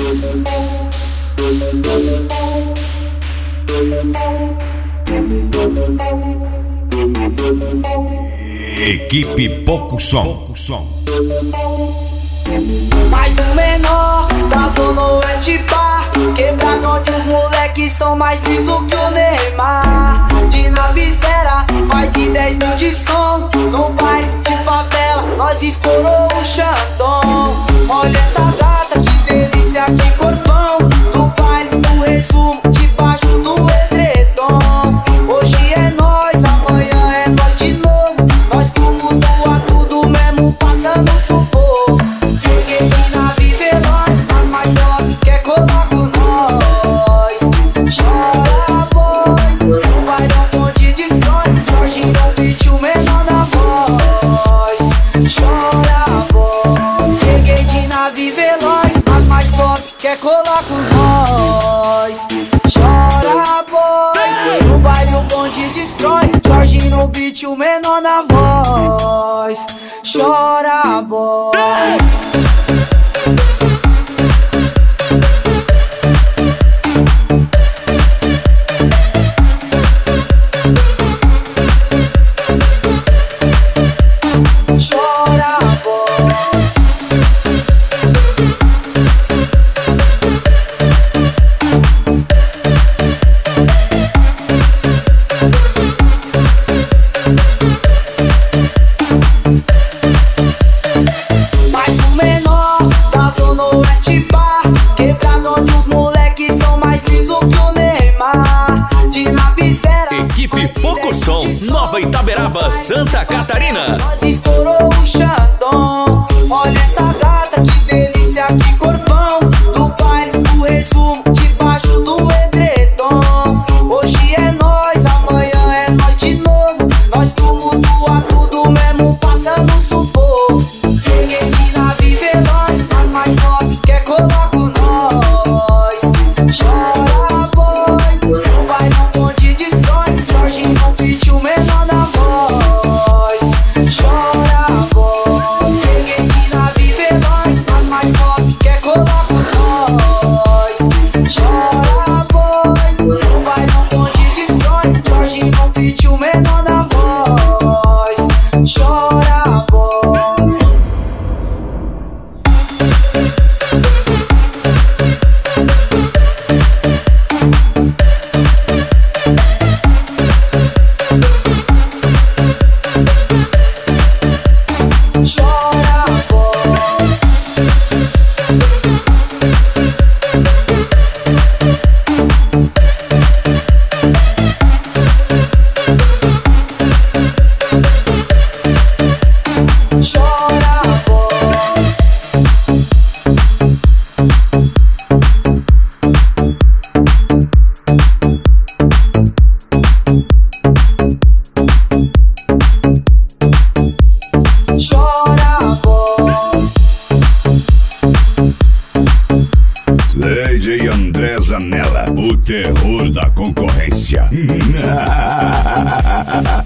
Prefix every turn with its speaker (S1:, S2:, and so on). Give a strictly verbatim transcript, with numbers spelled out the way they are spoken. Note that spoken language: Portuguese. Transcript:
S1: Equipe Pouco Som.
S2: Mais um menor da Zona Oeste Bar, quebrado onde os moleques são mais liso que o Neymar. De Navisera, mais de dez mil de som. No baile de favela, nós estourou o Xandão. Olha essa gata, que delícia, que corpão. Do baile do resumo, debaixo do edredom. Hoje é nós, amanhã é nós de novo. Nós tumultua tudo mesmo, passando sufoco. Cheguei de nave veloz, mas mais óbvio que é colar com nós. Chora, boy, no bailão onde destrói. Jorginho não beat, o menor na voz. Chora, boy, cheguei de nave veloz, mas mais top quer colar com nós. Chora, boy, no bailão onde destrói. Jorginho no beat, o menor na voz. Chora, boy.
S3: Equipe Pouco Som, Nova Itaberaba, Santa Catarina.
S2: Nós estourou o Xandão. Olha essa gata, que delícia, que corpão. Do baile do resumo, debaixo do edredom. Hoje é nós, amanhã é nós de novo. Nós tumultua tudo mesmo, passando sufoco. Cheguei de nave veloz, mas mais top quer colar com nós. Chora, boy, no bailão onde destrói. Jorginho não beat, o menor na voz. Chora, boy, cheguei de nave veloz, mas mais top quer colar com nós. Chora, boy, no bailão onde destrói. Jorginho não beat, o menor na voz. Chora, boy.
S1: Lady André Zanella, o terror da concorrência.